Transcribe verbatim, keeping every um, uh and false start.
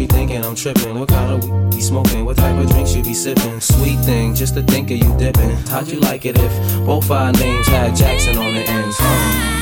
be thinking I'm tripping. What kind of weed be smoking? What type of drinks you be sipping? Sweet thing, just to think of you dipping. How'd you like it if both our names had Jackson on the ends? Huh?